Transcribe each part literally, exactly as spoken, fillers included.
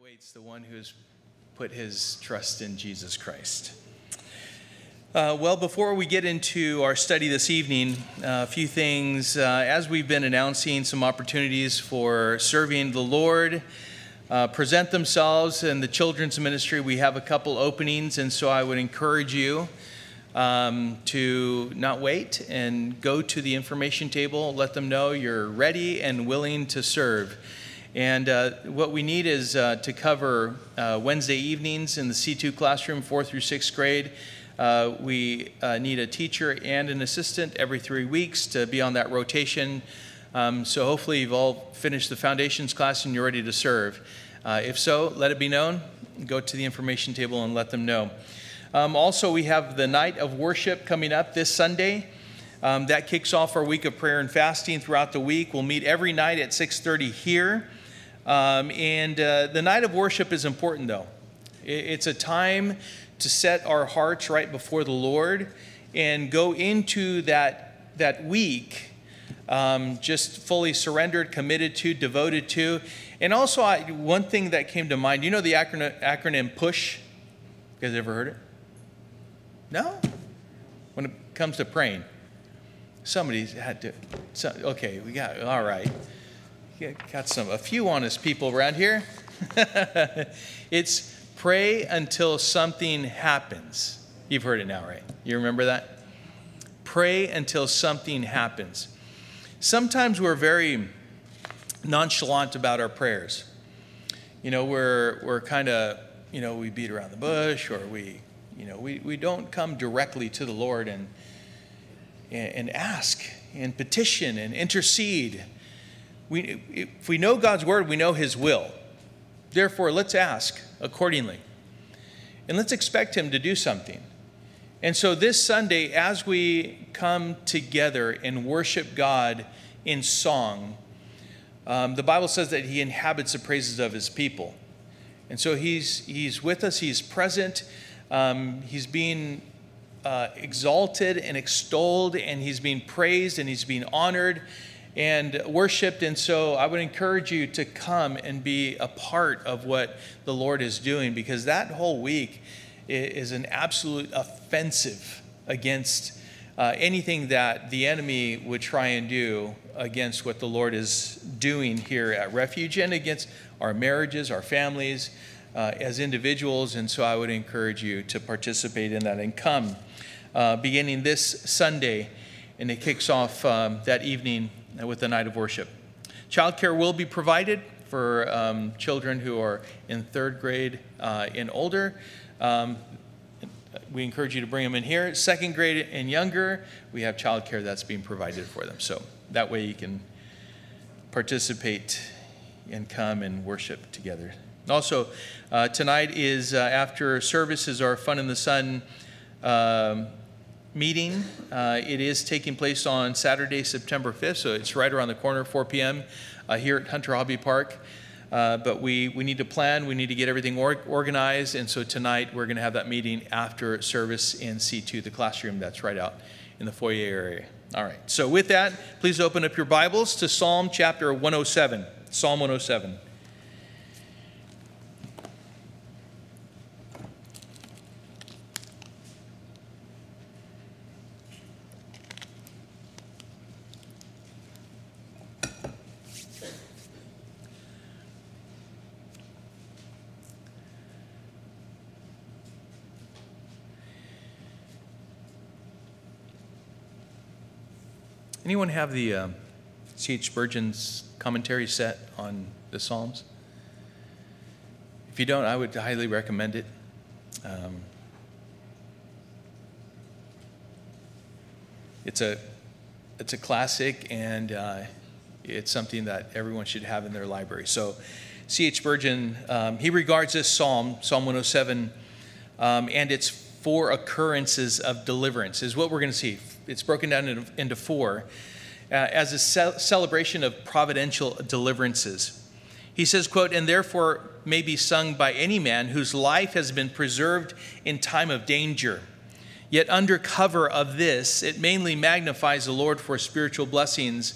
awaits the one who has put his trust in Jesus Christ. Uh, well, before we get into our study this evening, uh, a few things. Uh, as we've been announcing some opportunities for serving the Lord, uh, present themselves in the children's ministry, we have a couple openings, and so I would encourage you um, to not wait and go to the information table, let them know you're ready and willing to serve. And uh, what we need is uh, to cover uh, Wednesday evenings in the C two classroom, fourth through sixth grade. Uh, we uh, need a teacher and an assistant every three weeks to be on that rotation. Um, so hopefully you've all finished the foundations class and you're ready to serve. Uh, if so, let it be known. Go to the information table and let them know. Um, also, we have the night of worship coming up this Sunday. Um, that kicks off our week of prayer and fasting throughout the week. We'll meet every night at six thirty here. Um, and uh, the night of worship is important, though. It's a time to set our hearts right before the Lord and go into that, that week um, just fully surrendered, committed to, devoted to. And also, I, one thing that came to mind, you know the acronym, acronym PUSH? You guys ever heard it? No? When it comes to praying. Somebody's had to, so, okay, we got, all right. Yeah, got some, a few honest people around here. It's pray until something happens. You've heard it now, right? You remember that? Pray until something happens. Sometimes we're very nonchalant about our prayers. You know, we're we're kind of, you know, we beat around the bush, or we, you know, we, we don't come directly to the Lord and and ask and petition and intercede. We, if we know God's word, we know his will. Therefore, let's ask accordingly. And let's expect him to do something. And so this Sunday, as we come together and worship God in song, um, the Bible says that he inhabits the praises of his people. And so he's, he's with us, he's present, um, he's being uh, exalted and extolled, and he's being praised and he's being honored and worshiped. And so I would encourage you to come and be a part of what the Lord is doing, because that whole week is an absolute offensive against uh, anything that the enemy would try and do against what the Lord is doing here at Refuge and against our marriages, our families, uh, as individuals. And so I would encourage you to participate in that and come uh, beginning this Sunday. And it kicks off um, that evening with the night of worship. Childcare will be provided for um, children who are in third grade uh, and older. Um, we encourage you to bring them in here. Second grade and younger, we have childcare that's being provided for them. So that way you can participate and come and worship together. Also, uh, tonight is uh, after service is our Fun in the Sun um, meeting. Uh, it is taking place on Saturday, September fifth, so it's right around the corner, four p.m. Uh, here at Hunter Hobby Park. Uh, but we, we need to plan, we need to get everything or- organized, and so tonight we're going to have that meeting after service in C two, the classroom that's right out in the foyer area. All right, so with that, please open up your Bibles to Psalm chapter one oh seven. Psalm one oh seven. Anyone have the uh, C H Spurgeon's commentary set on the Psalms? If you don't, I would highly recommend it. Um, it's a it's a classic, and uh, it's something that everyone should have in their library. So, C H Spurgeon, um, he regards this psalm, Psalm one oh seven, um, and its four occurrences of deliverance is what we're going to see. It's broken down into, into four uh, as a ce- celebration of providential deliverances. He says, quote, "And therefore may be sung by any man whose life has been preserved in time of danger. Yet under cover of this, it mainly magnifies the Lord for spiritual blessings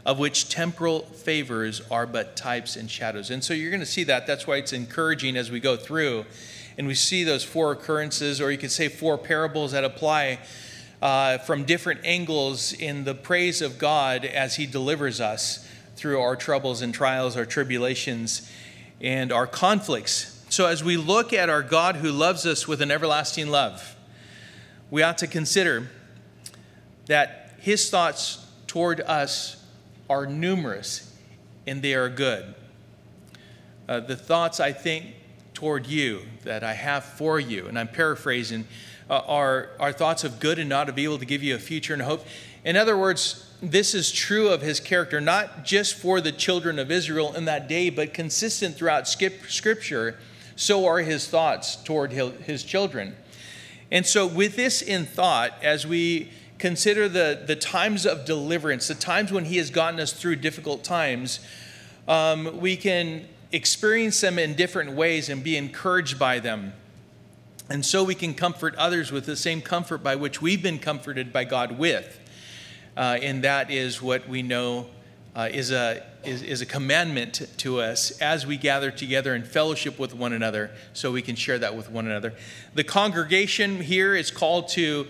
of which temporal favors are but types and shadows. And so you're going to see that. That's why it's encouraging as we go through and we see those four occurrences, or you could say four parables that apply uh, from different angles in the praise of God as he delivers us through our troubles and trials, our tribulations, and our conflicts. So as we look at our God who loves us with an everlasting love, we ought to consider that his thoughts toward us are numerous and they are good. Uh, the thoughts I think toward you that I have for you, and I'm paraphrasing, uh, are, are thoughts of good and not of evil, to give you a future and a hope. In other words, this is true of his character, not just for the children of Israel in that day, but consistent throughout Scripture. So are his thoughts toward his children. And so with this in thought, as we consider the, the times of deliverance, the times when he has gotten us through difficult times, um, we can experience them in different ways and be encouraged by them. And so we can comfort others with the same comfort by which we've been comforted by God with. Uh, and that is what we know uh, is a is, is a commandment to us as we gather together in fellowship with one another, so we can share that with one another. The congregation here is called to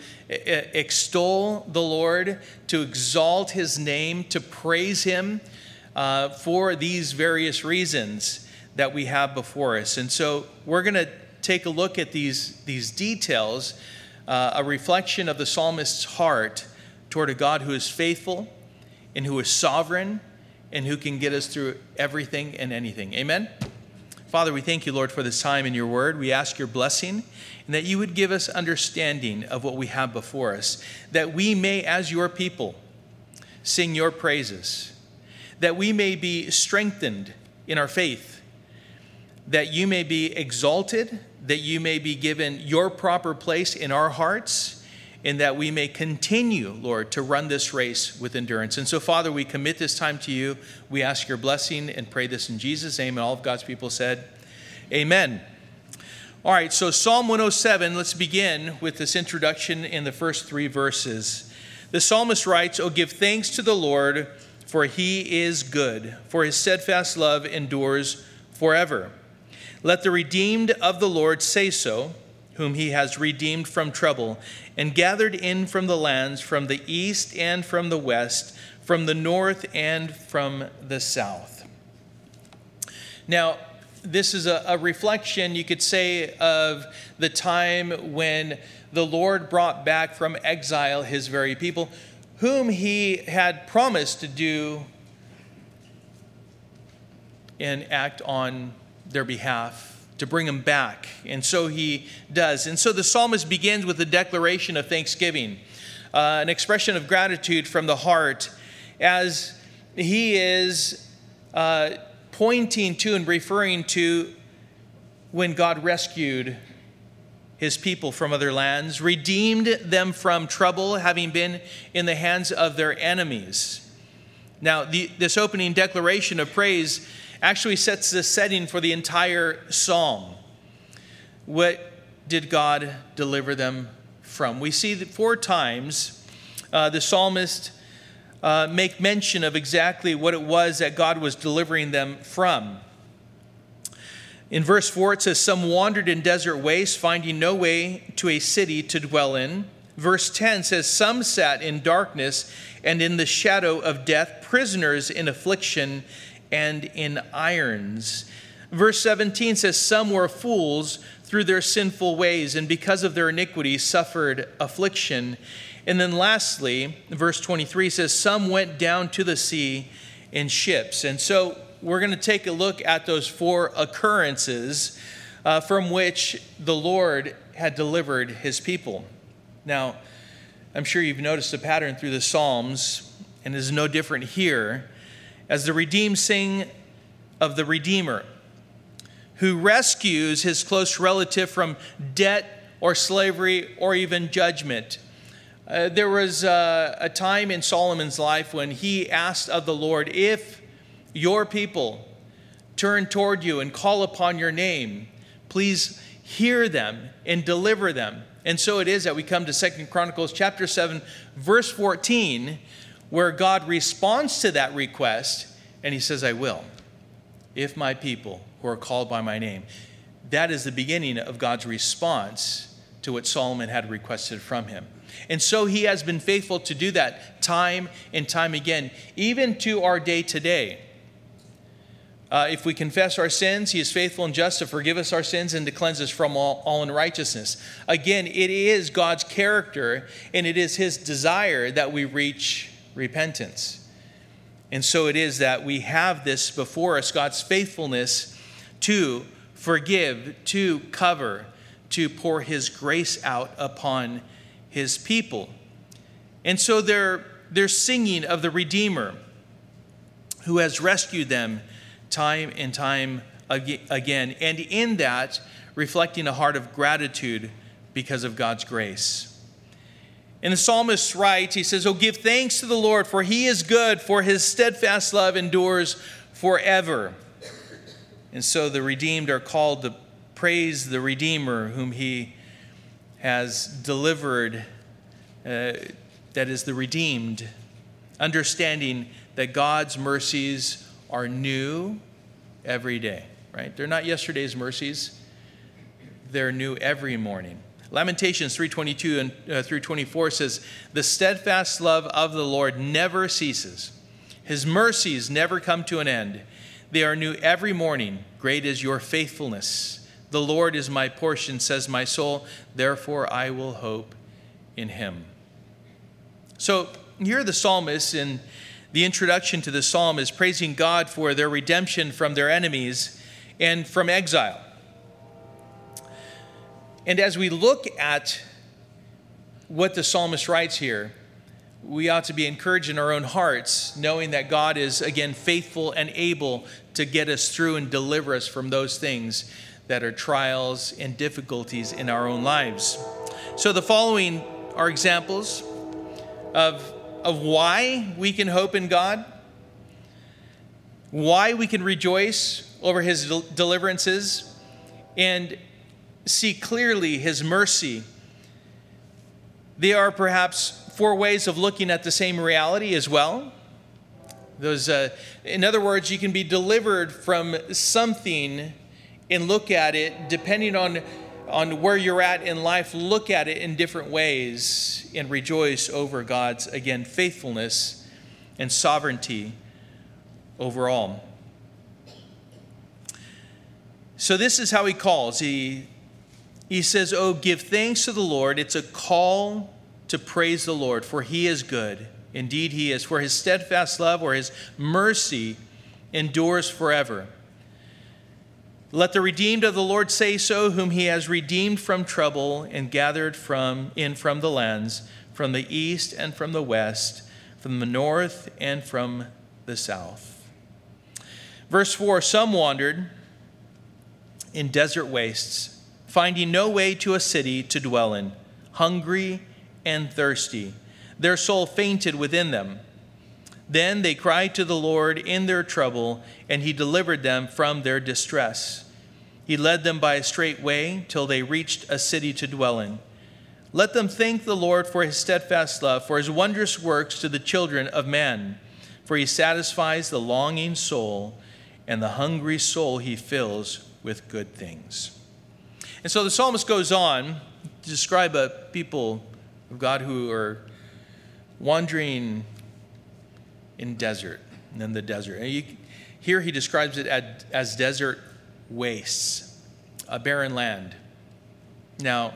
extol the Lord, to exalt his name, to praise him uh, for these various reasons that we have before us. And so we're going to take a look at these, these details, uh, a reflection of the psalmist's heart toward a God who is faithful and who is sovereign and who can get us through everything and anything. Amen? Father, we thank you, Lord, for this time in your word. We ask your blessing and that you would give us understanding of what we have before us, that we may, as your people, sing your praises, that we may be strengthened in our faith, that you may be exalted, that you may be given your proper place in our hearts, and that we may continue, Lord, to run this race with endurance. And so, Father, we commit this time to you. We ask your blessing and pray this in Jesus' name. And all of God's people said, amen. All right, so Psalm one oh seven, let's begin with this introduction in the first three verses. The psalmist writes, "Oh, give thanks to the Lord, for he is good, for his steadfast love endures forever. Let the redeemed of the Lord say so, whom he has redeemed from trouble, and gathered in from the lands, from the east and from the west, from the north and from the south." Now, this is a, a reflection, you could say, of the time when the Lord brought back from exile his very people, whom he had promised to do and act on their behalf, to bring them back. And so he does. And so the psalmist begins with a declaration of thanksgiving, uh, an expression of gratitude from the heart, as he is uh, pointing to and referring to when God rescued his people from other lands, redeemed them from trouble, having been in the hands of their enemies. Now, the, this opening declaration of praise actually sets the setting for the entire psalm. What did God deliver them from? We see that four times uh, the psalmist uh, make mention of exactly what it was that God was delivering them from. In verse four, it says, "Some wandered in desert wastes, finding no way to a city to dwell in." Verse ten says, "Some sat in darkness and in the shadow of death, prisoners in affliction and in irons." Verse seventeen says, "Some were fools through their sinful ways, and because of their iniquity suffered affliction." And then lastly, verse twenty-three says, "Some went down to the sea in ships." And so we're going to take a look at those four occurrences uh, from which the Lord had delivered his people. Now, I'm sure you've noticed a pattern through the Psalms, and it is no different here, as the redeemed sing of the Redeemer, who rescues his close relative from debt or slavery or even judgment. Uh, there was uh, a time in Solomon's life when he asked of the Lord, "If your people turn toward you and call upon your name, please hear them and deliver them." And so it is that we come to Second Chronicles chapter seven, verse fourteen, where God responds to that request, and he says, I will, if my people who are called by my name. That is the beginning of God's response to what Solomon had requested from him. And so he has been faithful to do that time and time again, even to our day today. Uh, if we confess our sins, he is faithful and just to forgive us our sins and to cleanse us from all, all unrighteousness. Again, it is God's character and it is his desire that we reach repentance. And so it is that we have this before us, God's faithfulness to forgive, to cover, to pour his grace out upon his people. And so they're, they're singing of the Redeemer who has rescued them time and time again, and in that, reflecting a heart of gratitude because of God's grace. And the psalmist writes, he says, "Oh, give thanks to the Lord, for he is good, for his steadfast love endures forever." And so the redeemed are called to praise the Redeemer whom he has delivered, uh, that is the redeemed, understanding that God's mercies are new every day, right? They're not yesterday's mercies. They're new every morning. Lamentations three twenty-two and uh, through twenty-four says, "The steadfast love of the Lord never ceases. His mercies never come to an end. They are new every morning. Great is your faithfulness. The Lord is my portion, says my soul. Therefore I will hope in him." So here the psalmist in the introduction to the psalm is praising God for their redemption from their enemies and from exile. And as we look at what the psalmist writes here, we ought to be encouraged in our own hearts, knowing that God is, again, faithful and able to get us through and deliver us from those things that are trials and difficulties in our own lives. So the following are examples of of why we can hope in God, why we can rejoice over his del- deliverances, and see clearly his mercy. They are perhaps four ways of looking at the same reality as well. Those, uh, in other words, you can be delivered from something and look at it depending on on where you're at in life, look at it in different ways and rejoice over God's, again, faithfulness and sovereignty overall. So this is how he calls. He, he says, "Oh, give thanks to the Lord." It's a call to praise the Lord, for he is good. Indeed, he is. For his steadfast love or his mercy endures forever. Let the redeemed of the Lord say so, whom he has redeemed from trouble and gathered from in from the lands, from the east and from the west, from the north and from the south. Verse four, "Some wandered in desert wastes, finding no way to a city to dwell in, hungry and thirsty. Their soul fainted within them. Then they cried to the Lord in their trouble, and he delivered them from their distress. He led them by a straight way till they reached a city to dwell in. Let them thank the Lord for his steadfast love, for his wondrous works to the children of men. For he satisfies the longing soul, and the hungry soul he fills with good things." And so the psalmist goes on to describe a people of God who are wandering in desert, and in the desert. And you, here he describes it as, as desert wastes, a barren land. Now,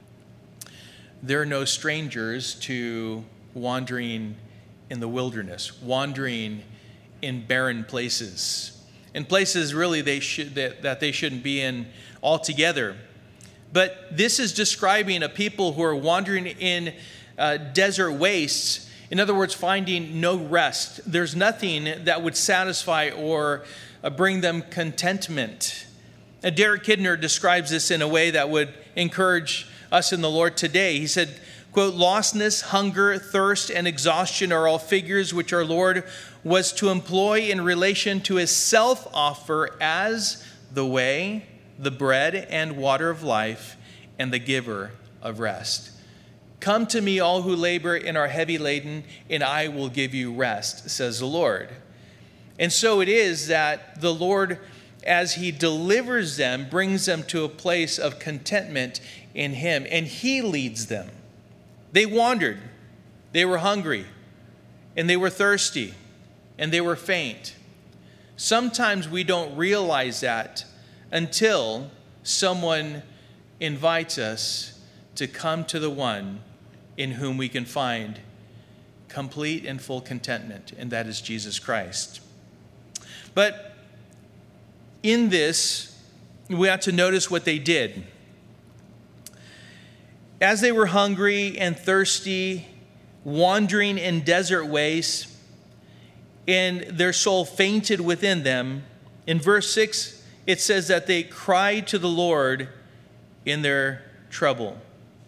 there are no strangers to wandering in the wilderness, wandering in barren places, in places really they should that, that they shouldn't be in altogether. But this is describing a people who are wandering in uh, desert wastes. In other words, finding no rest. There's nothing that would satisfy or uh, bring them contentment. And Derek Kidner describes this in a way that would encourage us in the Lord today. He said, quote, "Lostness, hunger, thirst, and exhaustion are all figures which our Lord was to employ in relation to his self-offer as the way, the bread and water of life, and the giver of rest." Come to me, all who labor and are heavy laden, and I will give you rest, says the Lord. And so it is that the Lord, as he delivers them, brings them to a place of contentment in him, and he leads them. They wandered, they were hungry, and they were thirsty, and they were faint. Sometimes we don't realize that until someone invites us to come to the one in whom we can find complete and full contentment, and that is Jesus Christ. But in this, we have to notice what they did. As they were hungry and thirsty, wandering in desert wastes, and their soul fainted within them, in verse six, it says that they cried to the Lord in their trouble.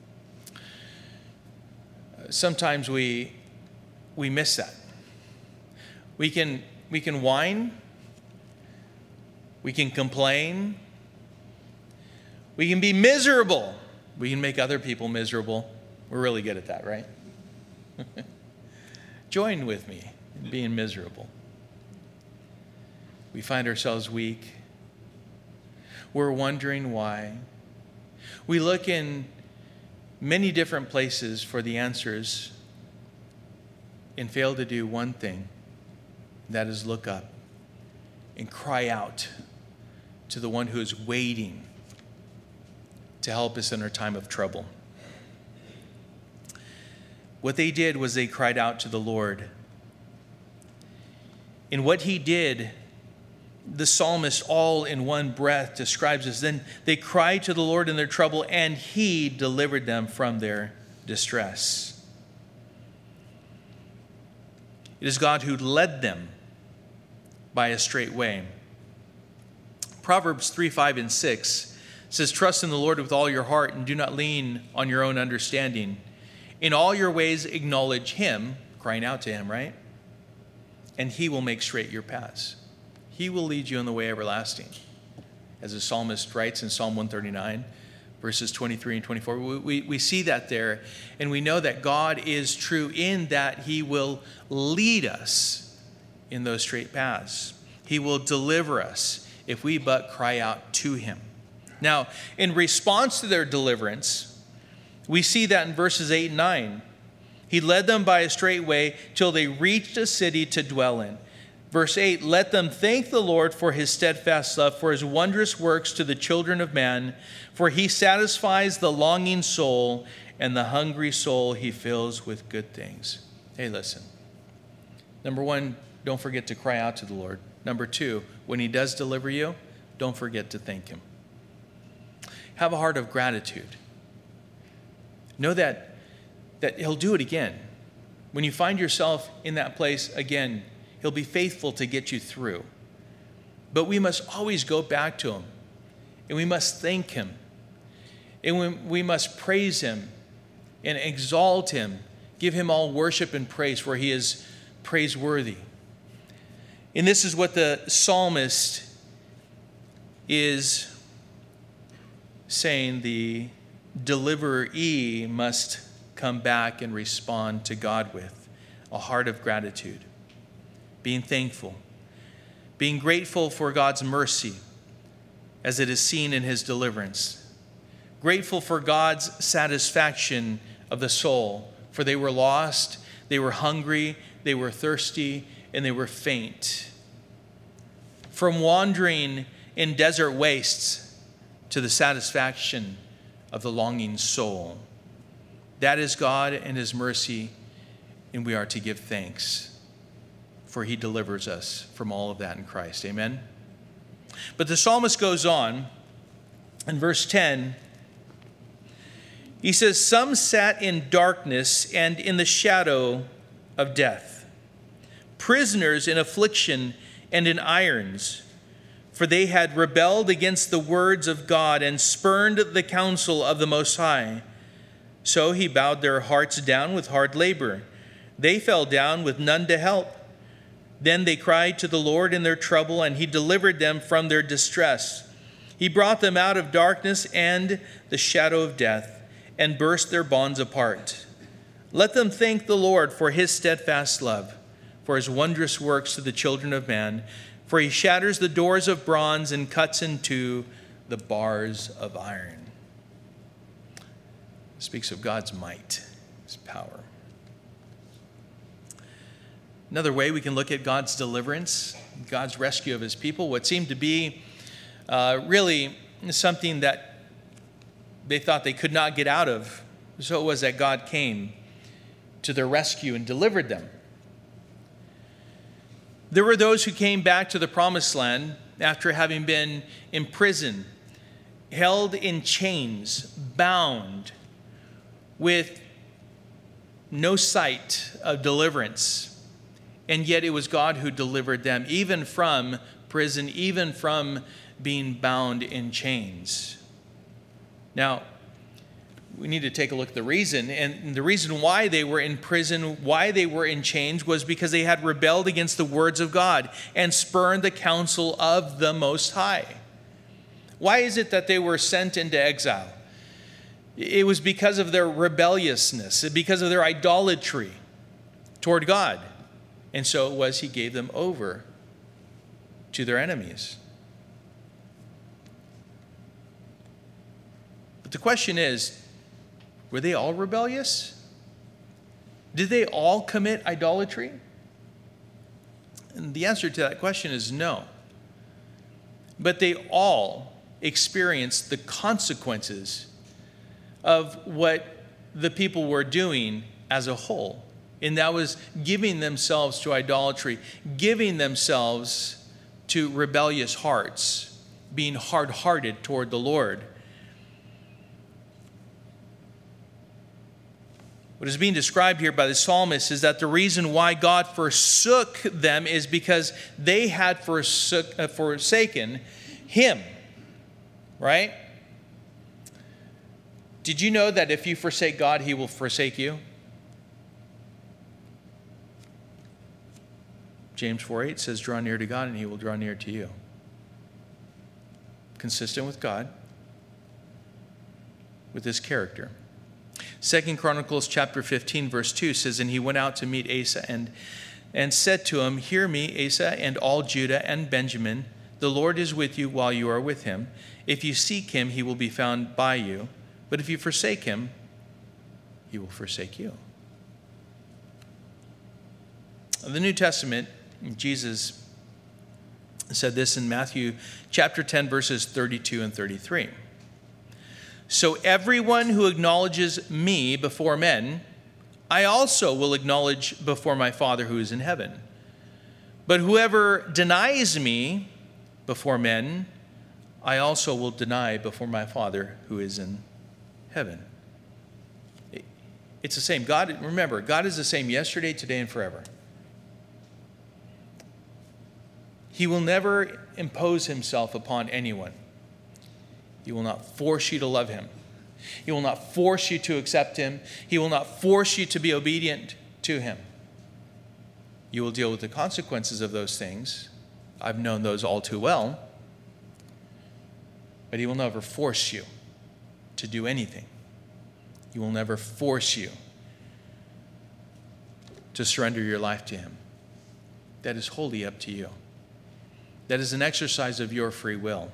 Sometimes we we miss that. We can we can whine, we can complain, we can be miserable. We can make other people miserable. We're really good at that, right? Join with me in being miserable. We find ourselves weak. We're wondering why. We look in many different places for the answers and fail to do one thing, that is look up and cry out to the one who is waiting to help us in our time of trouble. What they did was they cried out to the Lord. And what he did, the psalmist all in one breath describes as, then they cried to the Lord in their trouble, and he delivered them from their distress. It is God who led them by a straight way. Proverbs three, five, and six says, trust in the Lord with all your heart and do not lean on your own understanding. In all your ways acknowledge him, crying out to him, right? And he will make straight your paths. He will lead you in the way everlasting. As the psalmist writes in Psalm one thirty-nine, verses twenty-three and twenty-four, we, we, we see that there, and we know that God is true in that he will lead us in those straight paths. He will deliver us if we but cry out to him. Now, in response to their deliverance, we see that in verses eight and nine. He led them by a straight way till they reached a city to dwell in. Verse eight, let them thank the Lord for his steadfast love, for his wondrous works to the children of man, for he satisfies the longing soul, and the hungry soul he fills with good things. Hey, listen. Number one, don't forget to cry out to the Lord. Number two, when he does deliver you, don't forget to thank him. Have a heart of gratitude. Know that, that he'll do it again. When you find yourself in that place again, he'll be faithful to get you through. But we must always go back to him. And we must thank him. And we, we must praise him and exalt him. Give him all worship and praise, for he is praiseworthy. And this is what the psalmist is saying. The deliveree must come back and respond to God with a heart of gratitude. Being thankful, being grateful for God's mercy as it is seen in his deliverance, grateful for God's satisfaction of the soul, for they were lost, they were hungry, they were thirsty, and they were faint. From wandering in desert wastes to the satisfaction of the longing soul. That is God and his mercy, and we are to give thanks. For he delivers us from all of that in Christ. Amen? But the psalmist goes on in verse ten. He says, some sat in darkness and in the shadow of death, prisoners in affliction and in irons, for they had rebelled against the words of God and spurned the counsel of the Most High. So he bowed their hearts down with hard labor. They fell down with none to help. Then they cried to the Lord in their trouble, and he delivered them from their distress. He brought them out of darkness and the shadow of death, and burst their bonds apart. Let them thank the Lord for his steadfast love, for his wondrous works to the children of man. For he shatters the doors of bronze and cuts in two the bars of iron. It speaks of God's might, his power. Another way we can look at God's deliverance, God's rescue of his people, what seemed to be uh, really something that they thought they could not get out of. So it was that God came to their rescue and delivered them. There were those who came back to the promised land after having been imprisoned, held in chains, bound, with no sight of deliverance. And yet it was God who delivered them, even from prison, even from being bound in chains. Now, we need to take a look at the reason. And the reason why they were in prison, why they were in chains, was because they had rebelled against the words of God and spurned the counsel of the Most High. Why is it that they were sent into exile? It was because of their rebelliousness, because of their idolatry toward God. And so it was he gave them over to their enemies. But the question is, were they all rebellious? Did they all commit idolatry? And the answer to that question is no. But they all experienced the consequences of what the people were doing as a whole. And that was giving themselves to idolatry, giving themselves to rebellious hearts, being hard-hearted toward the Lord. What is being described here by the psalmist is that the reason why God forsook them is because they had forsook, uh, forsaken him, right? Did you know that if you forsake God, he will forsake you? James four eight says, draw near to God and he will draw near to you. Consistent with God, with his character. Second Chronicles chapter fifteen, verse two says, and he went out to meet Asa and, and said to him, hear me, Asa, and all Judah and Benjamin. The Lord is with you while you are with him. If you seek him, he will be found by you. But if you forsake him, he will forsake you. In the New Testament, Jesus said this in Matthew chapter ten, verses thirty-two and thirty-three. So everyone who acknowledges me before men, I also will acknowledge before my Father who is in heaven. But whoever denies me before men, I also will deny before my Father who is in heaven. It's the same. God, remember, God is the same yesterday, today, and forever. He will never impose himself upon anyone. He will not force you to love him. He will not force you to accept him. He will not force you to be obedient to him. You will deal with the consequences of those things. I've known those all too well. But he will never force you to do anything. He will never force you to surrender your life to him. That is wholly up to you. That is an exercise of your free will.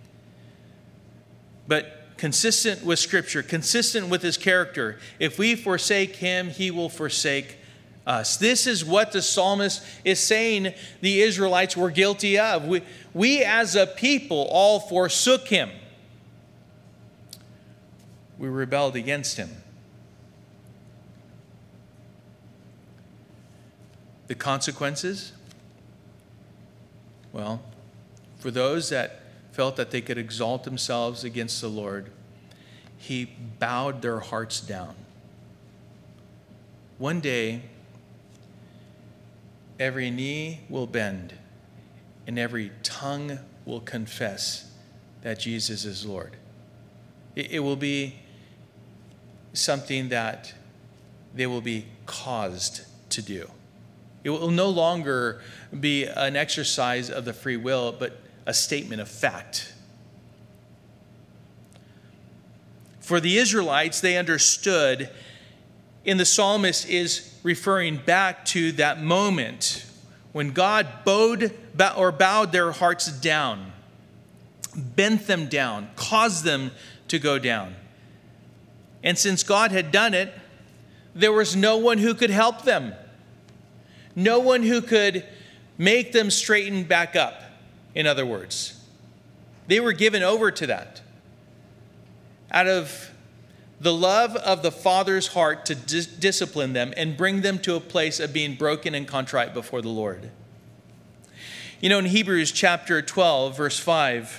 But consistent with Scripture, consistent with his character, if we forsake him, he will forsake us. This is what the psalmist is saying the Israelites were guilty of. We, we as a people all forsook him. We rebelled against him. The consequences? Well, for those that felt that they could exalt themselves against the Lord, he bowed their hearts down. One day, every knee will bend and every tongue will confess that Jesus is Lord. It, it will be something that they will be caused to do. It will no longer be an exercise of the free will, but a statement of fact. For the Israelites, they understood in the psalmist is referring back to that moment when God bowed or bowed their hearts down, bent them down, caused them to go down. And since God had done it, there was no one who could help them. No one who could make them straighten back up, in other words. They were given over to that. Out of the love of the Father's heart to dis- discipline them and bring them to a place of being broken and contrite before the Lord. You know, in Hebrews chapter twelve, verse five,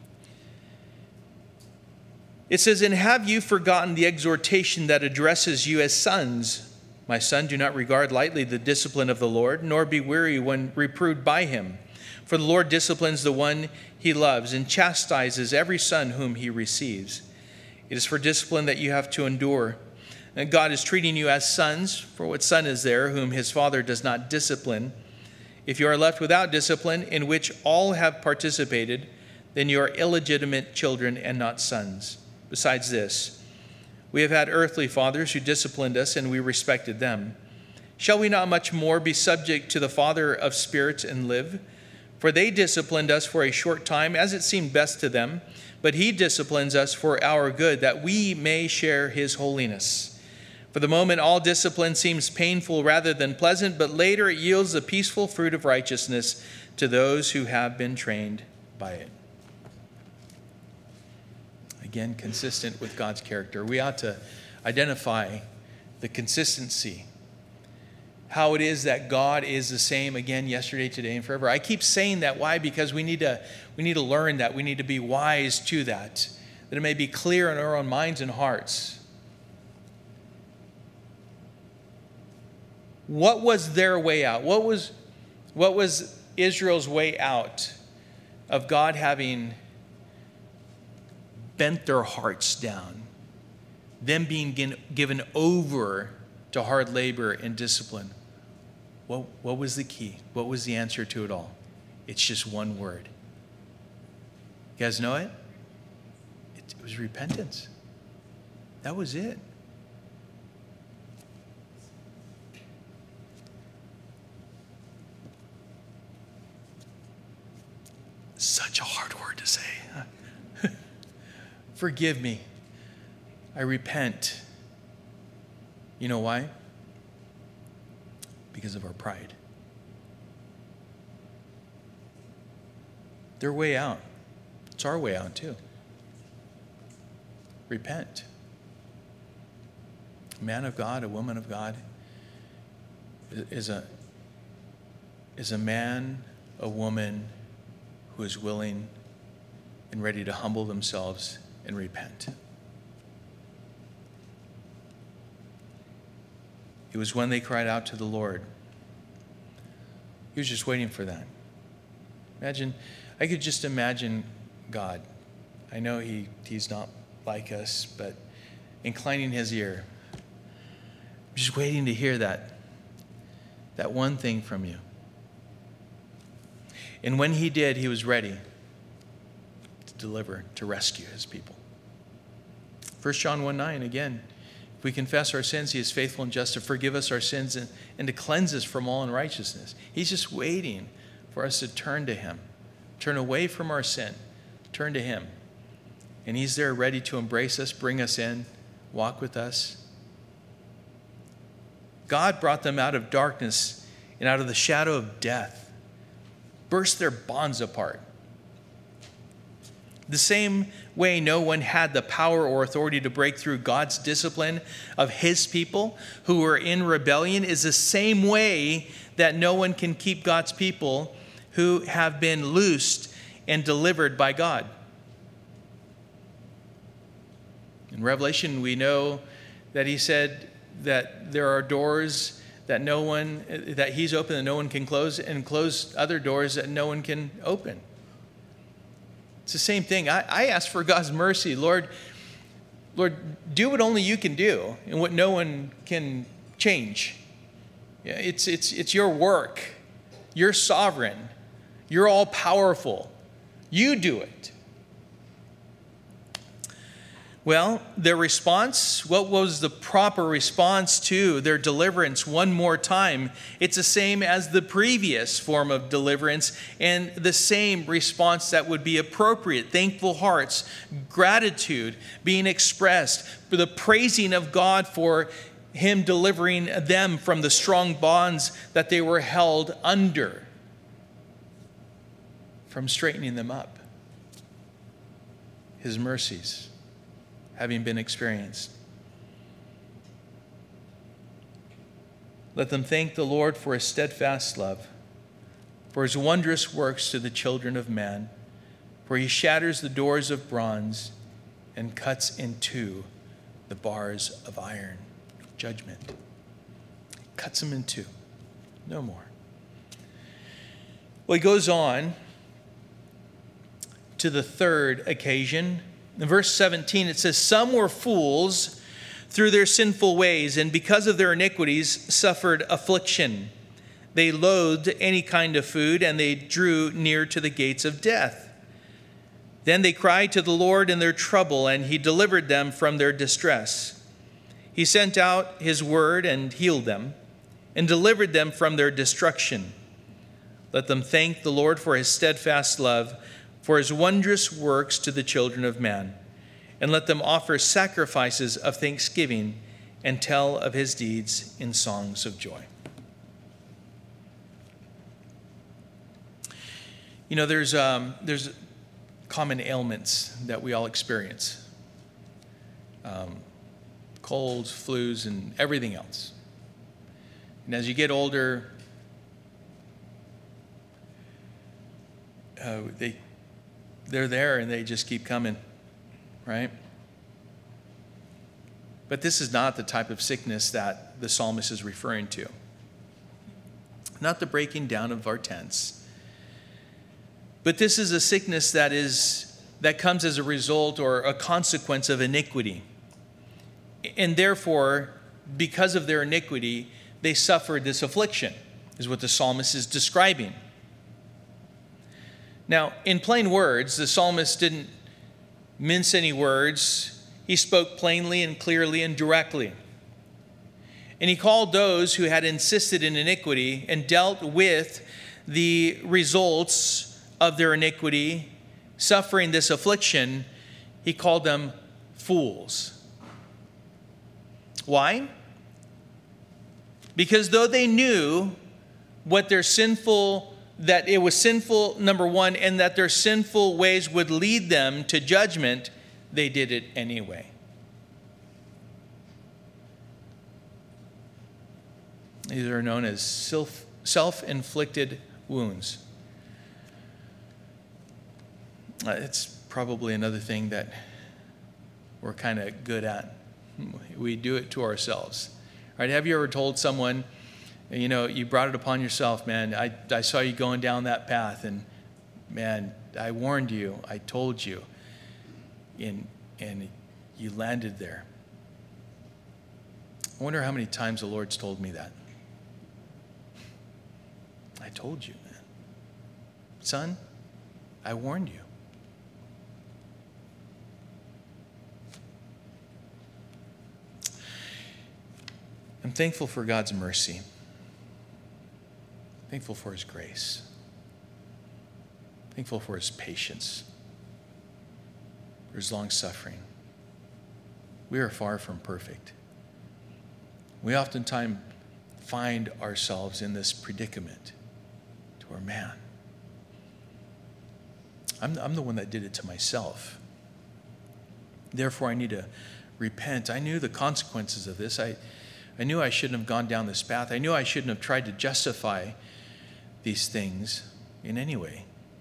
it says, "And have you forgotten the exhortation that addresses you as sons? My son, do not regard lightly the discipline of the Lord, nor be weary when reproved by him. For the Lord disciplines the one he loves and chastises every son whom he receives. It is for discipline that you have to endure. And God is treating you as sons, for what son is there whom his father does not discipline? If you are left without discipline, in which all have participated, then you are illegitimate children and not sons. Besides this, we have had earthly fathers who disciplined us, and we respected them. Shall we not much more be subject to the Father of spirits and live? For they disciplined us for a short time, as it seemed best to them, but he disciplines us for our good, that we may share his holiness. For the moment, all discipline seems painful rather than pleasant, but later it yields the peaceful fruit of righteousness to those who have been trained by it." Again, consistent with God's character. We ought to identify the consistency, how it is that God is the same again, yesterday, today, and forever. I keep saying that. Why? Because we need to we need to learn that. We need to be wise to that, that it may be clear in our own minds and hearts. What was their way out? What was what was Israel's way out of God having bent their hearts down, them being given over to hard labor and discipline? What, what was the key? What was the answer to it all? It's just one word. You guys know it? It, it was repentance. That was it. Such a hard word to say. Forgive me. I repent. You know why? Because of our pride. Their way out. It's our way out too. Repent. A man of God, a woman of God is a, is a man, a woman who is willing and ready to humble themselves and repent. It was when they cried out to the Lord. He was just waiting for that. Imagine, I could just imagine God. I know he, he's not like us, but inclining his ear, just waiting to hear that, that one thing from you. And when he did, he was ready to deliver, to rescue his people. First John one nine, again, if we confess our sins, he is faithful and just to forgive us our sins and, and to cleanse us from all unrighteousness. He's just waiting for us to turn to him, turn away from our sin, turn to him. And he's there ready to embrace us, bring us in, walk with us. God brought them out of darkness and out of the shadow of death, burst their bonds apart. The same way no one had the power or authority to break through God's discipline of his people who were in rebellion is the same way that no one can keep God's people who have been loosed and delivered by God. In Revelation, we know that he said that there are doors that no one, that he's open that no one can close, and close other doors that no one can open. It's the same thing. I, I ask for God's mercy. Lord, Lord, do what only you can do and what no one can change. Yeah, it's, it's, it's your work. You're sovereign. You're all powerful. You do it. Well, their response, what was the proper response to their deliverance one more time? It's the same as the previous form of deliverance and the same response that would be appropriate. Thankful hearts, gratitude being expressed, for the praising of God for Him delivering them from the strong bonds that they were held under, from straightening them up. His mercies having been experienced. Let them thank the Lord for His steadfast love, for His wondrous works to the children of man, for He shatters the doors of bronze and cuts in two the bars of iron. Judgment. Cuts them in two. No more. Well, he goes on to the third occasion. In verse seventeen, it says, some were fools through their sinful ways, and because of their iniquities suffered affliction. They loathed any kind of food, and they drew near to the gates of death. Then they cried to the Lord in their trouble, and He delivered them from their distress. He sent out His word and healed them, and delivered them from their destruction. Let them thank the Lord for His steadfast love, for His wondrous works to the children of man. And let them offer sacrifices of thanksgiving and tell of His deeds in songs of joy. You know, there's um, there's common ailments that we all experience. Um, colds, flus, and everything else. And as you get older, uh, they they're there and they just keep coming, right? But this is not the type of sickness that the psalmist is referring to. Not the breaking down of our tents. But this is a sickness that is that comes as a result or a consequence of iniquity. And therefore, because of their iniquity, they suffered this affliction, is what the psalmist is describing. Now, in plain words, the psalmist didn't mince any words. He spoke plainly and clearly and directly. And he called those who had insisted in iniquity and dealt with the results of their iniquity, suffering this affliction, he called them fools. Why? Because though they knew what their sinful that it was sinful, number one, and that their sinful ways would lead them to judgment, they did it anyway. These are known as self, self-inflicted wounds. Uh, it's probably another thing that we're kind of good at. We do it to ourselves. Right? Have you ever told someone, you know, you brought it upon yourself, man, I, I saw you going down that path, and man, I warned you, I told you, and, and you landed there. I wonder how many times the Lord's told me that. I told you, man. Son, I warned you. I'm thankful for God's mercy. Thankful for His grace. Thankful for His patience. For His long suffering. We are far from perfect. We oftentimes find ourselves in this predicament to where, man, I'm, I'm the one that did it to myself. Therefore, I need to repent. I knew the consequences of this. I, I knew I shouldn't have gone down this path. I knew I shouldn't have tried to justify these things in any way.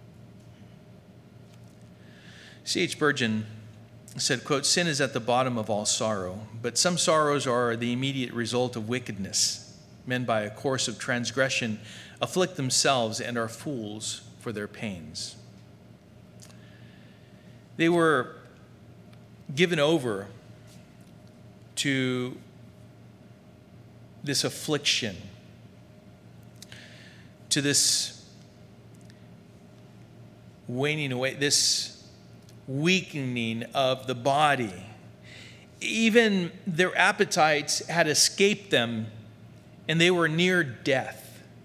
C H Spurgeon said, quote, sin is at the bottom of all sorrow, but some sorrows are the immediate result of wickedness. Men by a course of transgression afflict themselves and are fools for their pains. They were given over to this affliction, to this waning away, this weakening of the body, even their appetites had escaped them, and they were near death.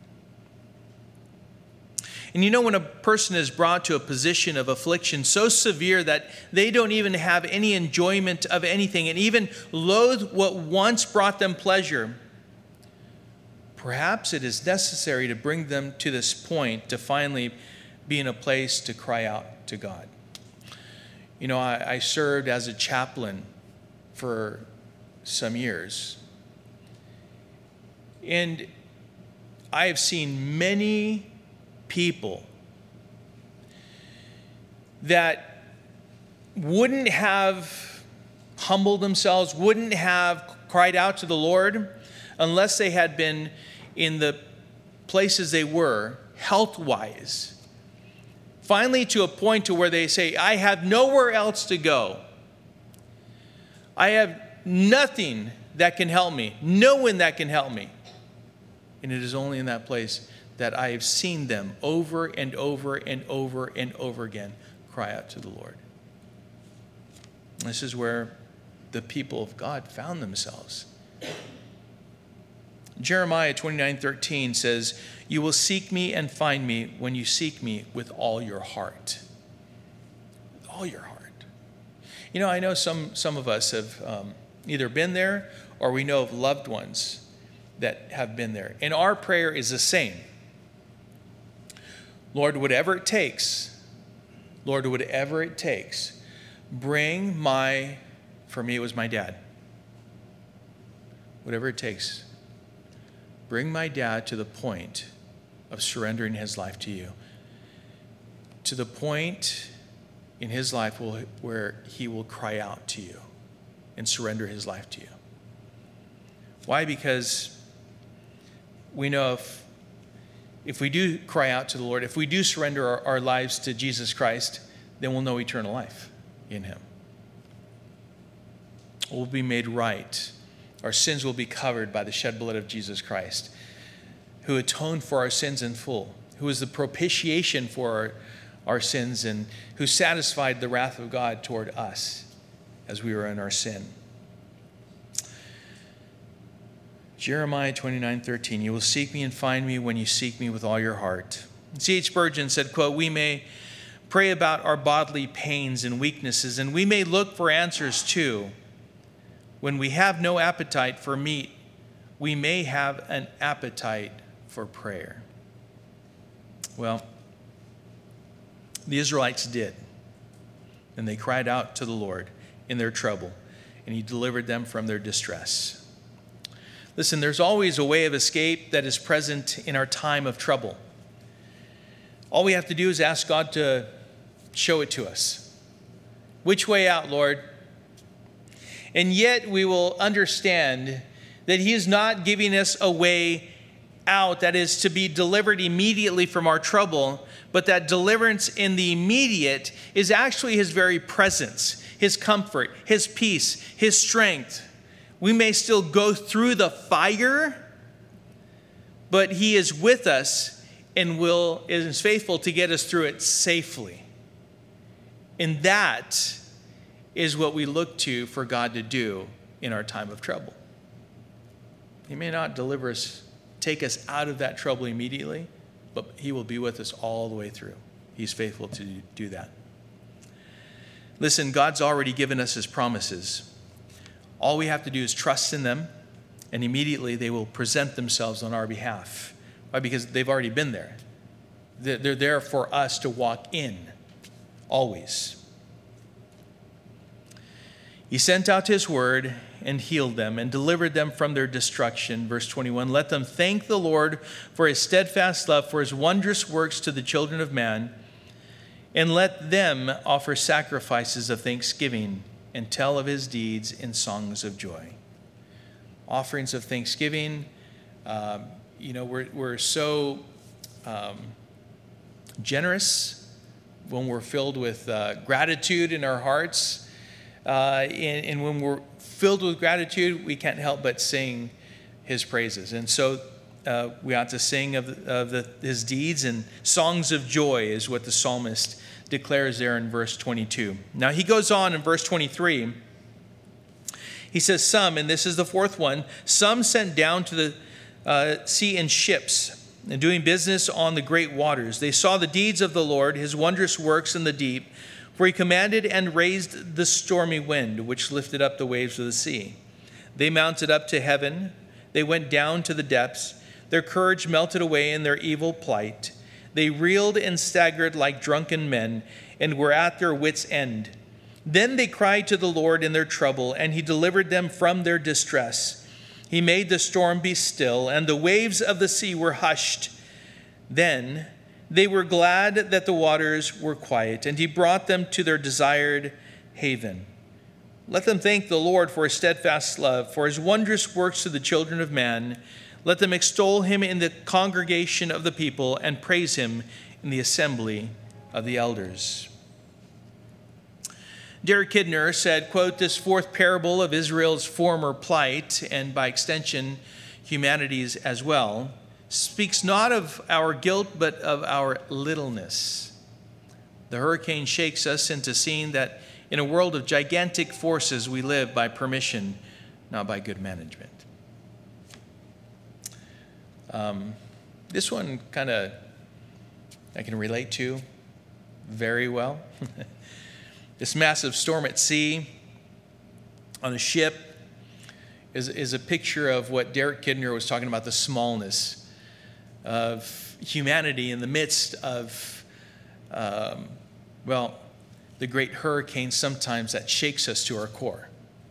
And you know, when a person is brought to a position of affliction so severe that they don't even have any enjoyment of anything and even loathe what once brought them pleasure, perhaps it is necessary to bring them to this point to finally be in a place to cry out to God. You know, I, I served as a chaplain for some years. And I have seen many people that wouldn't have humbled themselves, wouldn't have cried out to the Lord unless they had been in the places they were health-wise. Finally, to a point to where they say, I have nowhere else to go. I have nothing that can help me, no one that can help me. And it is only in that place that I have seen them over and over and over and over again cry out to the Lord. This is where the people of God found themselves. Jeremiah twenty-nine thirteen says, you will seek me and find me when you seek me with all your heart. With all your heart. You know, I know some, some of us have um, either been there or we know of loved ones that have been there. And our prayer is the same. Lord, whatever it takes, Lord, whatever it takes, bring my, for me it was my dad. Whatever it takes, bring my dad to the point of surrendering his life to you. To the point in his life where he will cry out to you and surrender his life to you. Why? Because we know if If we do cry out to the Lord, if we do surrender our, our lives to Jesus Christ, then we'll know eternal life in him. We'll be made right. Our sins will be covered by the shed blood of Jesus Christ, who atoned for our sins in full, who is the propitiation for our, our sins, and who satisfied the wrath of God toward us as we were in our sin. Jeremiah twenty-nine thirteen, you will seek me and find me when you seek me with all your heart. C H Spurgeon said, quote, we may pray about our bodily pains and weaknesses, and we may look for answers too. When we have no appetite for meat, we may have an appetite for prayer. Well, the Israelites did, and they cried out to the Lord in their trouble, and he delivered them from their distress. Listen, there's always a way of escape that is present in our time of trouble. All we have to do is ask God to show it to us. Which way out, Lord? And yet we will understand that he is not giving us a way out that is to be delivered immediately from our trouble, but that deliverance in the immediate is actually his very presence, his comfort, his peace, his strength. We may still go through the fire, but he is with us and will is faithful to get us through it safely. And that is what we look to for God to do in our time of trouble. He may not deliver us, take us out of that trouble immediately, but he will be with us all the way through. He's faithful to do that. Listen, God's already given us his promises. All we have to do is trust in them, and immediately they will present themselves on our behalf. Why? Because they've already been there. They're there for us to walk in, always. He sent out his word and healed them and delivered them from their destruction. Verse twenty-one, let them thank the Lord for his steadfast love, for his wondrous works to the children of man, and let them offer sacrifices of thanksgiving and tell of his deeds in songs of joy. Offerings of thanksgiving. Um, you know, we're, we're so um, generous when we're filled with uh, gratitude in our hearts. Uh, and, and when we're filled with gratitude, we can't help but sing his praises. And so uh, we ought to sing of, the, of the, his deeds, and songs of joy is what the psalmist declares there in verse twenty-two. Now he goes on in verse twenty-three, He says some, and this is the fourth one, some sent down to the uh, sea in ships, and doing business on the great waters. They saw the deeds of the Lord, his wondrous works in the deep, for he commanded and raised the stormy wind, which lifted up the waves of the sea. They mounted up to heaven. They went down to the depths. Their courage melted away in their evil plight. They reeled and staggered like drunken men and were at their wits' end. Then they cried to the Lord in their trouble, and he delivered them from their distress. He made the storm be still, and the waves of the sea were hushed. Then they were glad that the waters were quiet, and he brought them to their desired haven. Let them thank the Lord for his steadfast love, for his wondrous works to the children of man. Let them extol him in the congregation of the people and praise him in the assembly of the elders. Derek Kidner said, quote, this fourth parable of Israel's former plight, and by extension, humanity's as well, speaks not of our guilt, but of our littleness. The hurricane shakes us into seeing that in a world of gigantic forces, we live by permission, not by good management. Um, this one kind of I can relate to very well. This massive storm at sea on a ship is, is a picture of what Derek Kidner was talking about, the smallness of humanity in the midst of, um, well, the great hurricane sometimes that shakes us to our core.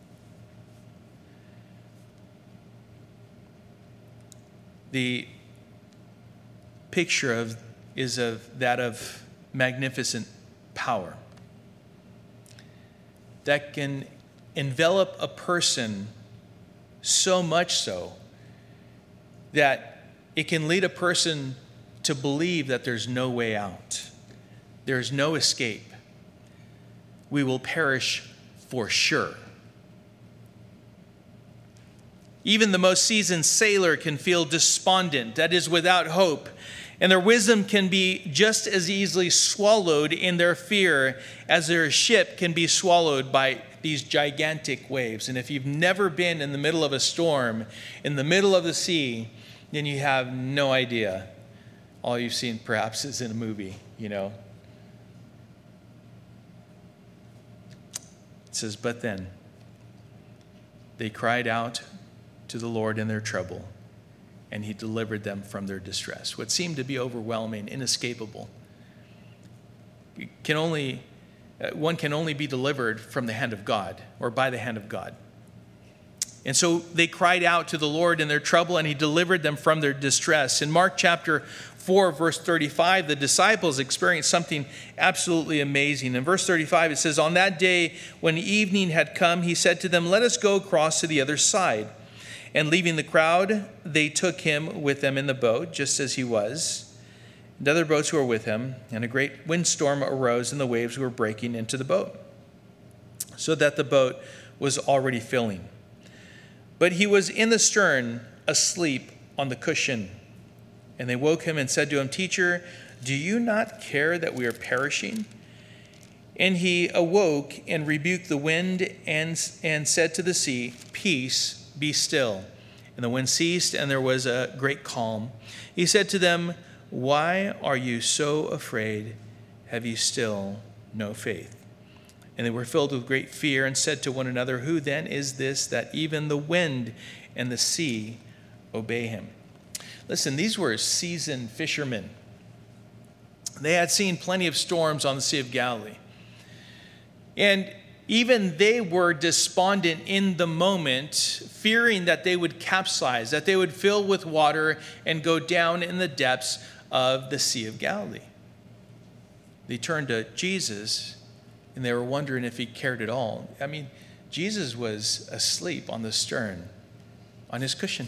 The picture of is of that of magnificent power that can envelop a person so much so that it can lead a person to believe that there's no way out. There's no escape. We will perish for sure. Even the most seasoned sailor can feel despondent, that is, without hope, and their wisdom can be just as easily swallowed in their fear as their ship can be swallowed by these gigantic waves. And if you've never been in the middle of a storm, in the middle of the sea, then you have no idea. All you've seen perhaps is in a movie, you know. It says, but then they cried out to the Lord in their trouble, and he delivered them from their distress. What seemed to be overwhelming, inescapable, can only uh, one can only be delivered from the hand of God, or by the hand of God. And so they cried out to the Lord in their trouble, and he delivered them from their distress. In Mark chapter four, verse thirty-five, the disciples experienced something absolutely amazing. In verse thirty-five, it says, on that day when evening had come, he said to them, let us go across to the other side. And leaving the crowd, they took him with them in the boat, just as he was, and other boats who were with him. And a great windstorm arose, and the waves were breaking into the boat, so that the boat was already filling. But he was in the stern, asleep on the cushion. And they woke him and said to him, Teacher, do you not care that we are perishing? And he awoke and rebuked the wind and, and said to the sea, Peace, be still. And the wind ceased, and there was a great calm. He said to them, why are you so afraid? Have you still no faith? And they were filled with great fear and said to one another, who then is this that even the wind and the sea obey him? Listen, these were seasoned fishermen. They had seen plenty of storms on the Sea of Galilee. And even they were despondent in the moment, fearing that they would capsize, that they would fill with water and go down in the depths of the Sea of Galilee. They turned to Jesus, and they were wondering if he cared at all. I mean, Jesus was asleep on the stern, on his cushion.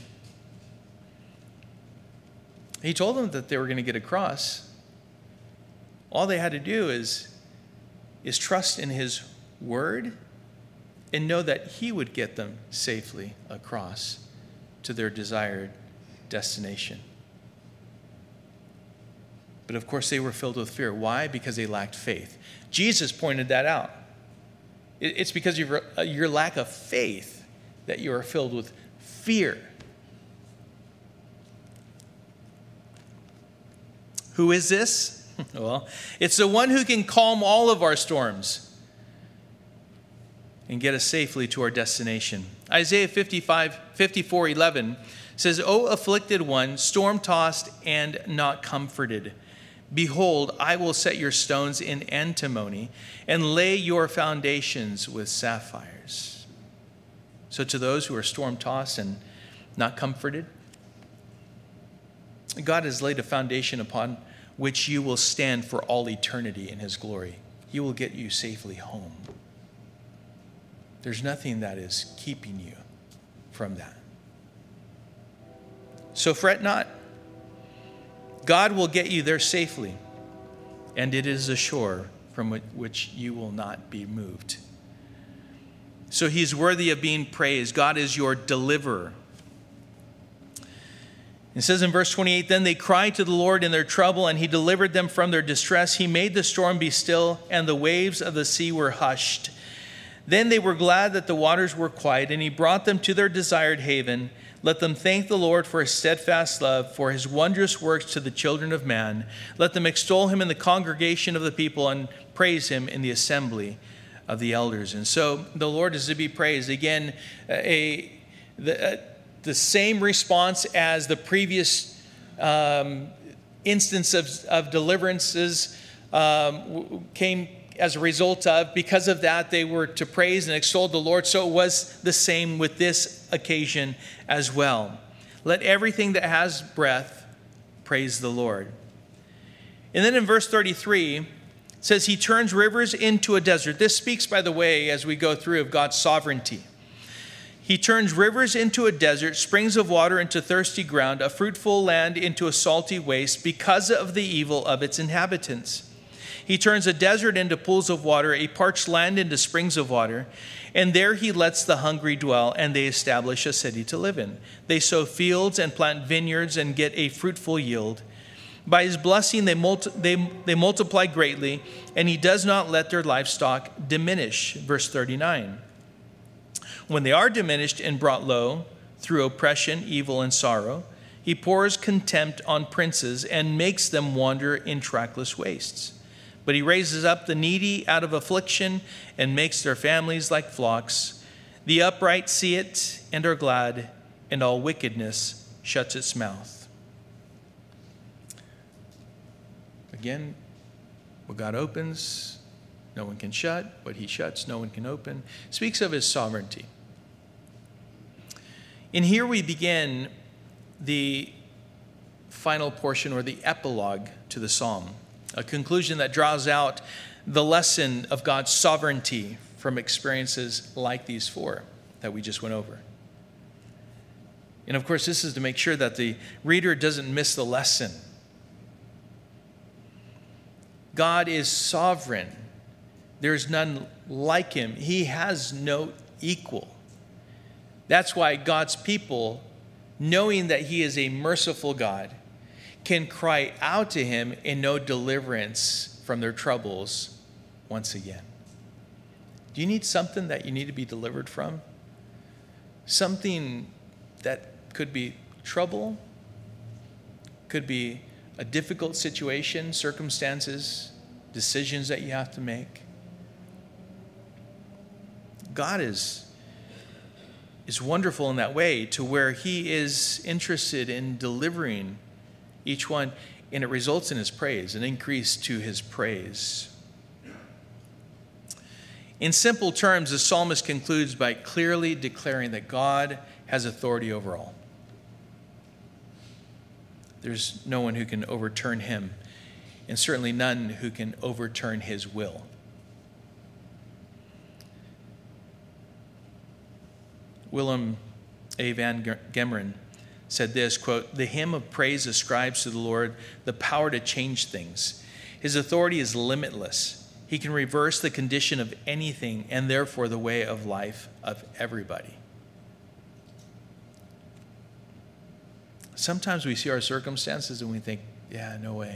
He told them that they were going to get across. All they had to do is, is trust in his word and know that he would get them safely across to their desired destination. But of course, they were filled with fear. Why? Because they lacked faith. Jesus pointed that out. It's because of your, your lack of faith that you are filled with fear. Who is this? Well, it's the one who can calm all of our storms and get us safely to our destination. Isaiah fifty-five, fifty-four, eleven says, O afflicted one, storm-tossed and not comforted, behold, I will set your stones in antimony and lay your foundations with sapphires. So to those who are storm-tossed and not comforted, God has laid a foundation upon which you will stand for all eternity in his glory. He will get you safely home. There's nothing that is keeping you from that. So fret not. God will get you there safely, and it is a shore from which you will not be moved. So he's worthy of being praised. God is your deliverer. It says in verse twenty-eight, then they cried to the Lord in their trouble, and he delivered them from their distress. He made the storm be still, and the waves of the sea were hushed. Then they were glad that the waters were quiet, and he brought them to their desired haven. Let them thank the Lord for his steadfast love, for his wondrous works to the children of man. Let them extol him in the congregation of the people and praise him in the assembly of the elders. And so the Lord is to be praised. Again, a the, uh, the same response as the previous um, instance of, of deliverances um, came as a result of. Because of that, they were to praise and extol the Lord. So it was the same with this occasion as well. Let everything that has breath praise the Lord. And then in verse thirty-three, it says, he turns rivers into a desert. This speaks, by the way, as we go through, of God's sovereignty. He turns rivers into a desert, springs of water into thirsty ground, a fruitful land into a salty waste because of the evil of its inhabitants. He turns a desert into pools of water, a parched land into springs of water. And there he lets the hungry dwell, and they establish a city to live in. They sow fields and plant vineyards and get a fruitful yield. By his blessing they, multi- they, they multiply greatly, and he does not let their livestock diminish. Verse thirty-nine. When they are diminished and brought low through oppression, evil, and sorrow, he pours contempt on princes and makes them wander in trackless wastes. But he raises up the needy out of affliction and makes their families like flocks. The upright see it and are glad, and all wickedness shuts its mouth. Again, what God opens, no one can shut. What he shuts, no one can open. Speaks of his sovereignty. And here we begin the final portion, or the epilogue to the psalm. A conclusion that draws out the lesson of God's sovereignty from experiences like these four that we just went over. And of course, this is to make sure that the reader doesn't miss the lesson. God is sovereign. There's none like him. He has no equal. That's why God's people, knowing that he is a merciful God, can cry out to him and know deliverance from their troubles once again. Do you need something that you need to be delivered from? Something that could be trouble, could be a difficult situation, circumstances, decisions that you have to make. God is, is wonderful in that way, to where he is interested in delivering each one, and it results in his praise, an increase to his praise. In simple terms, the psalmist concludes by clearly declaring that God has authority over all. There's no one who can overturn him, and certainly none who can overturn his will. Willem A. Van Gemeren said this, quote, the hymn of praise ascribes to the Lord the power to change things. His authority is limitless. He can reverse the condition of anything, and therefore the way of life of everybody. Sometimes we see our circumstances and we think, yeah, no way.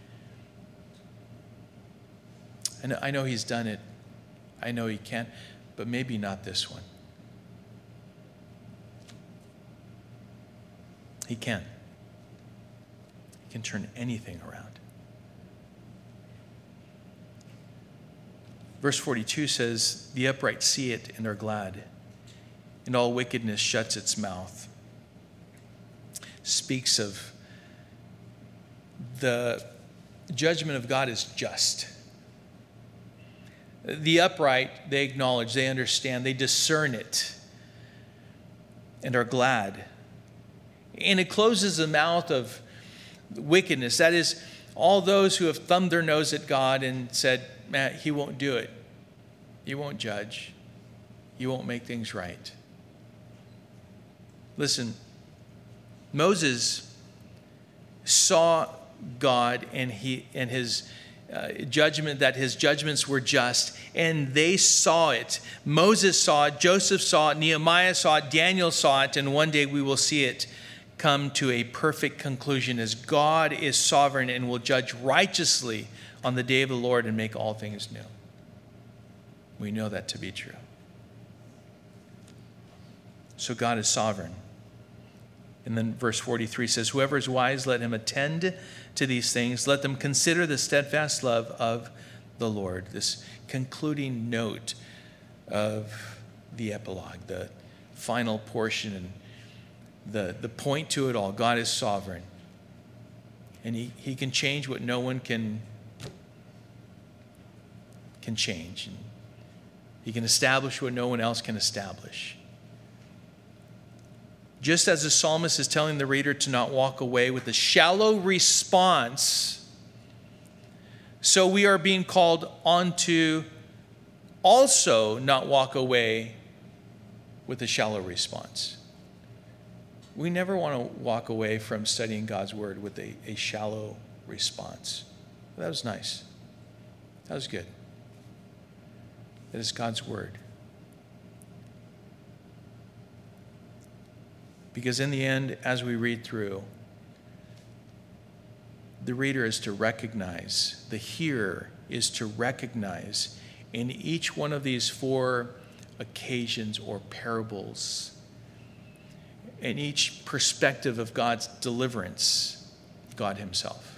I know, I know he's done it. I know he can, but maybe not this one. He can. He can turn anything around. Verse forty-two says, the upright see it and are glad, and all wickedness shuts its mouth. Speaks of the judgment of God is just. The upright, they acknowledge, they understand, they discern it, and are glad. And it closes the mouth of wickedness. That is, all those who have thumbed their nose at God and said, man, he won't do it. He won't judge. He won't make things right. Listen, Moses saw God and he and his uh, judgment, that his judgments were just, and they saw it. Moses saw it, Joseph saw it, Nehemiah saw it, Daniel saw it, and one day we will see it come to a perfect conclusion as God is sovereign and will judge righteously on the day of the Lord and make all things new. We know that to be true. So God is sovereign. And then verse forty-three says, whoever is wise, let him attend to these things. Let them consider the steadfast love of the Lord. This concluding note of the epilogue, the final portion, and the, the point to it all. God is sovereign. And he, he can change what no one can, can change. And he can establish what no one else can establish. Just as the psalmist is telling the reader to not walk away with a shallow response, so we are being called on to also not walk away with a shallow response. We never want to walk away from studying God's word with a, a shallow response. That was nice. That was good. That is God's word. Because in the end, as we read through, the reader is to recognize, the hearer is to recognize in each one of these four occasions or parables, in each perspective of God's deliverance, God himself.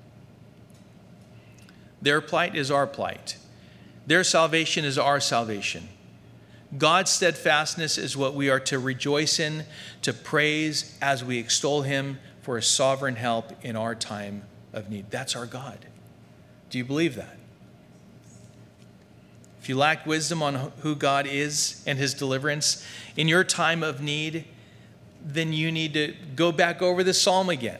Their plight is our plight. Their salvation is our salvation. God's steadfastness is what we are to rejoice in, to praise as we extol him for his sovereign help in our time of need. That's our God. Do you believe that? If you lack wisdom on who God is and his deliverance in your time of need, then you need to go back over the psalm again.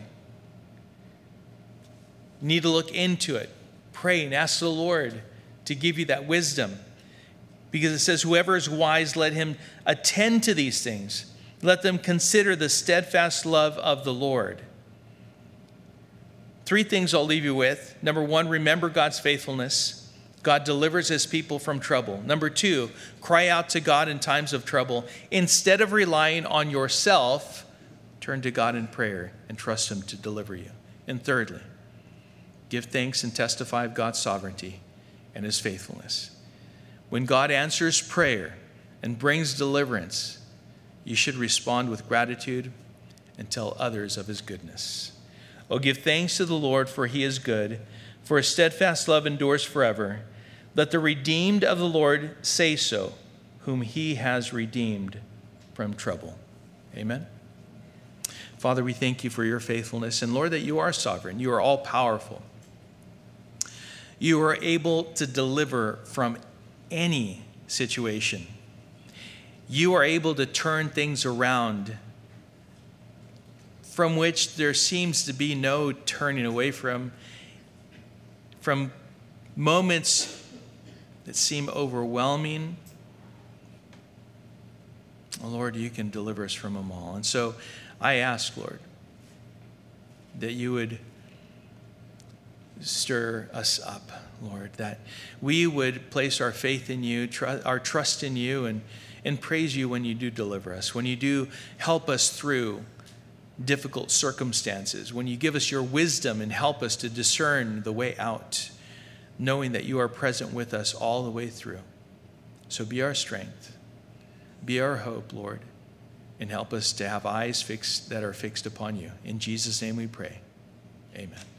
You need to look into it. Pray and ask the Lord to give you that wisdom. Because it says, whoever is wise, let him attend to these things. Let them consider the steadfast love of the Lord. Three things I'll leave you with. Number one, remember God's faithfulness. God delivers his people from trouble. Number two, cry out to God in times of trouble. Instead of relying on yourself, turn to God in prayer and trust him to deliver you. And thirdly, give thanks and testify of God's sovereignty and his faithfulness. When God answers prayer and brings deliverance, you should respond with gratitude and tell others of his goodness. Oh, give thanks to the Lord, for he is good, for his steadfast love endures forever. Let the redeemed of the Lord say so, whom he has redeemed from trouble. Amen. Father, we thank you for your faithfulness, and Lord, that you are sovereign. You are all powerful. You are able to deliver from any situation. You are able to turn things around from which there seems to be no turning away from, from moments that seem overwhelming. Oh, Lord, you can deliver us from them all. And so I ask, Lord, that you would stir us up, Lord, that we would place our faith in you, tr- our trust in you, and, and praise you when you do deliver us, when you do help us through difficult circumstances, when you give us your wisdom and help us to discern the way out, knowing that you are present with us all the way through. So be our strength, be our hope, Lord, and help us to have eyes fixed that are fixed upon you. In Jesus' name we pray. Amen.